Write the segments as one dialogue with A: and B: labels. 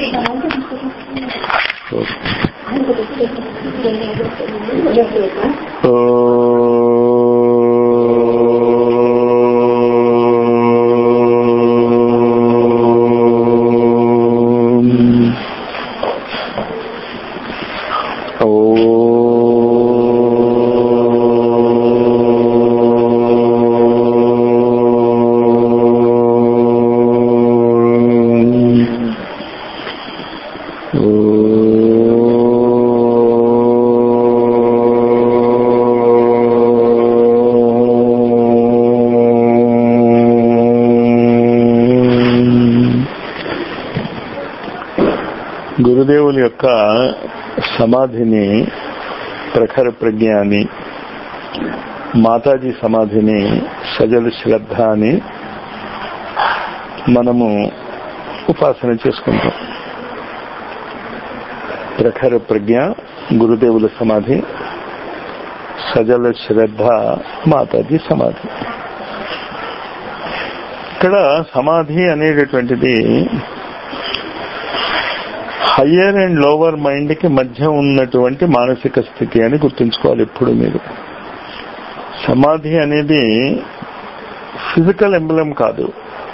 A: గురుదేవుల యొక్క సమాధిని ప్రఖర ప్రజ్ఞ అని, మాతాజీ సమాధిని సజల శ్రద్ధ అని మనము ఉపాసన చేసుకుంటాం. ప్రఖర ప్రజ్ఞ గురుదేవుల సమాధి, సజల శ్రద్ధ మాతాజీ సమాధి. ఇక్కడ సమాధి అనేటటువంటిది హయ్యర్ అండ్ లోవర్ మైండ్ కి మధ్య ఉన్నటువంటి మానసిక స్థితి అని గుర్తుంచుకోవాలి ఎప్పుడు మీరు. సమాధి అనేది ఫిజికల్ ఎంబలం కాదు.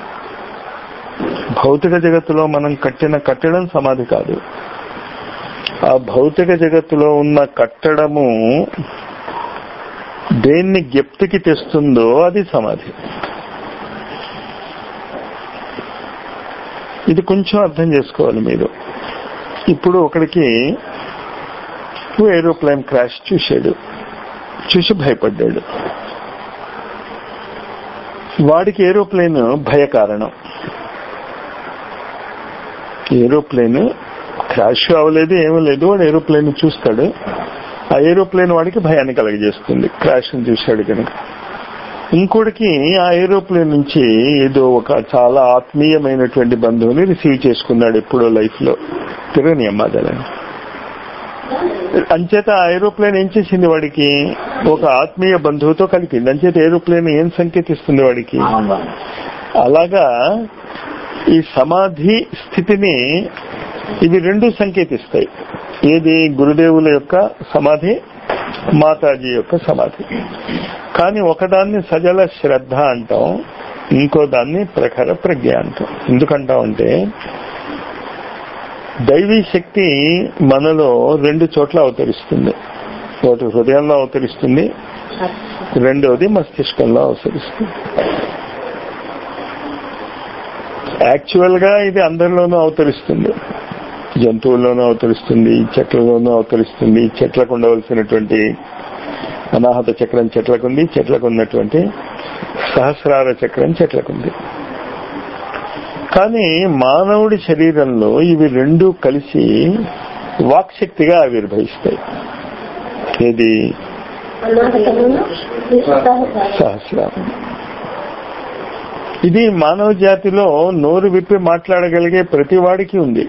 A: భౌతిక జగత్తులో మనం కట్టిన కట్టడం సమాధి కాదు. ఆ భౌతిక జగత్తులో ఉన్న కట్టడము దేన్ని జ్ఞప్తికి తెస్తుందో అది సమాధి. ఇది కొంచెం అర్థం చేసుకోవాలి మీరు. ఇప్పుడు ఒకడికి ఏరోప్లేన్ క్రాష్ చూశాడు, చూసి భయపడ్డాడు. వాడికి ఏరోప్లేన్ భయ కారణం. ఏరోప్లేన్ క్రాష్ అవ్వలేదు, ఏమీ లేదు. వాడు ఏరోప్లేన్ చూస్తాడు, ఆ ఏరోప్లేన్ వాడికి భయాన్ని కలగజేస్తుంది. క్రాష్ ని చూశాడు కనుక. ఇంకోటికి ఆ ఏరోప్లేన్ నుంచి ఏదో ఒక చాలా ఆత్మీయమైనటువంటి బంధువుని రిసీవ్ చేసుకున్నాడు ఎప్పుడో లైఫ్ లో, తిరగని అమ్మాదాలని. అంచేత ఆ ఏరోప్లేన్ ఏం చేసింది, వాడికి ఒక ఆత్మీయ బంధువుతో కలిపింది. అంచేత ఏరోప్లేన్ ఏం సంకేతిస్తుంది వాడికి. అలాగా ఈ సమాధి స్థితిని ఇవి రెండు సంకేతిస్తాయి. ఏది, గురుదేవుల యొక్క సమాధి, మాతాజీ యొక్క సమాధి. కానీ ఒకదాన్ని సజల శ్రద్ధ అంటాం, ఇంకో దాన్ని ప్రఖర ప్రజ్ఞ అంటాం. ఎందుకంటాం అంటే దైవీ శక్తి మనలో రెండు చోట్ల అవతరిస్తుంది. ఒకటి హృదయంలో అవతరిస్తుంది, రెండవది మస్తిష్కంలో అవతరిస్తుంది. యాక్చువల్ గా ఇది అందరిలోనూ అవతరిస్తుంది. జంతువుల్లోనూ అవతరిస్తుంది, చెట్లలోనూ అవతరిస్తుంది. చెట్లకు ఉండవలసినటువంటి అనాహత చక్రం చెట్లకుంది, చెట్లకు ఉన్నటువంటి సహస్రార చక్రం చెట్లకుంది. కానీ మానవుడి శరీరంలో ఇవి రెండు కలిసి వాక్శక్తిగా ఆవిర్భవిస్తాయి. ఏది, సహస్రారం. ఇది మానవ జాతిలో నోరు విప్పి మాట్లాడగలిగే ప్రతి వాడికి ఉంది.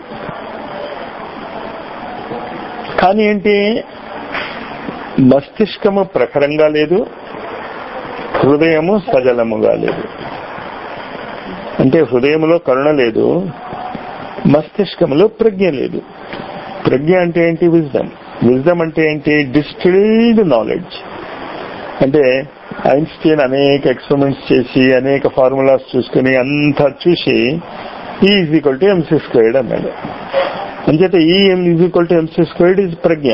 A: కానీ ఏంటి, మస్తిష్కము ప్రఖరంగా లేదు, హృదయము సజలముగా లేదు. అంటే హృదయంలో కరుణ లేదు, మస్తిష్కంలో ప్రజ్ఞ లేదు. ప్రజ్ఞ అంటే ఏంటి, విజ్డమ్. విజ్డమ్ అంటే ఏంటి, డిస్టిల్డ్ నాలెడ్జ్. అంటే ఐన్స్టీన్ అనేక ఎక్స్పెరిమెంట్స్ చేసి అనేక ఫార్ములాస్ చూసుకుని అంతా చూసి E=mc² అన్నాడు. అంచేత E=mc² ఈజ్ ప్రజ్ఞ.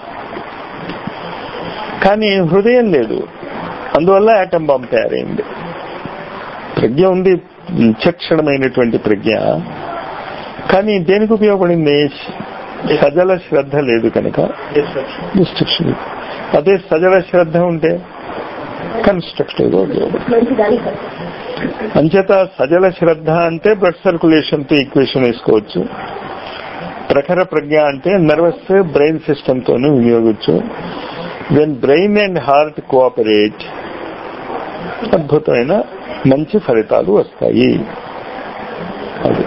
A: కానీ హృదయం లేదు, అందువల్ల ఆటం బాంబ్ తయారైంది. ప్రజ్ఞ ఉంది, విచక్షణమైనటువంటి ప్రజ్ఞ, కానీ దేనికి ఉపయోగపడింది, సజల శ్రద్ధ లేదు కనుక డిస్ట్రక్షన్. అదే సజల శ్రద్ధ ఉంటే కన్స్ట్రక్టివ్ గా ఉపయోగపడుతుంది. అంచేత సజల శ్రద్ధ అంటే బ్లడ్ సర్క్యులేషన్ తో ఈక్వేషన్ వేసుకోవచ్చు. ప్రఖర ప్రజ్ఞ అంటే నర్వస్ బ్రెయిన్ సిస్టమ్ తోనూ వినియోగించు. When brain and heart cooperate, అద్భుతమైన మంచి ఫలితాలు వస్తాయి. అది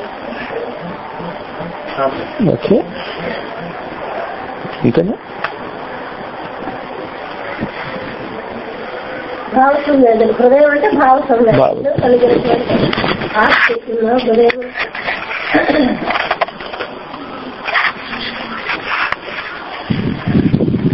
A: ఓకే, ఇంతేనా?
B: హృదయం అంటే భావ సంవేదన కలిగినటువంటి ఆ స్థితిలో హృదయం